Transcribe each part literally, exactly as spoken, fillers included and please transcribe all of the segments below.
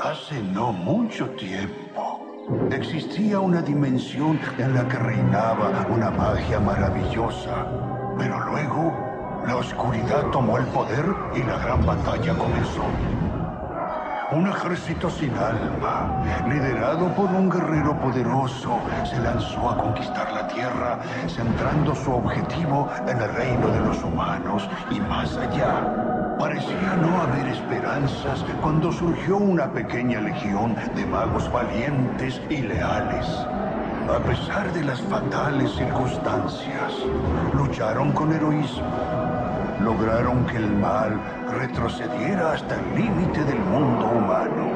Hace no mucho tiempo, existía una dimensión en la que reinaba una magia maravillosa. Pero luego, la oscuridad tomó el poder y la gran batalla comenzó. Un ejército sin alma, liderado por un guerrero poderoso, se lanzó a conquistar la Tierra, centrando su objetivo en el reino de los humanos y más allá. Parecía no haber esperanzas cuando surgió una pequeña legión de magos valientes y leales. A pesar de las fatales circunstancias, lucharon con heroísmo. Lograron que el mal retrocediera hasta el límite del mundo humano.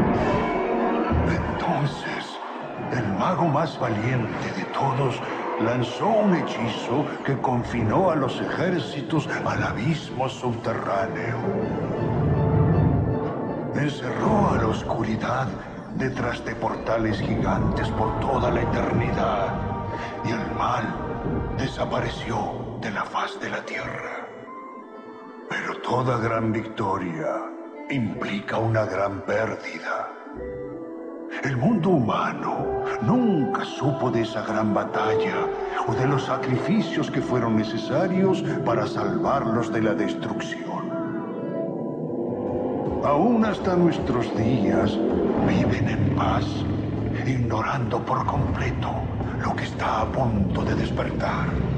Entonces, el mago más valiente de todos lanzó un hechizo que confinó a los ejércitos al abismo subterráneo. Encerró a la oscuridad detrás de portales gigantes por toda la eternidad, y el mal desapareció de la faz de la tierra. Pero toda gran victoria implica una gran pérdida. El mundo humano nunca supo de esa gran batalla o de los sacrificios que fueron necesarios para salvarlos de la destrucción. Aún hasta nuestros días viven en paz, ignorando por completo lo que está a punto de despertar.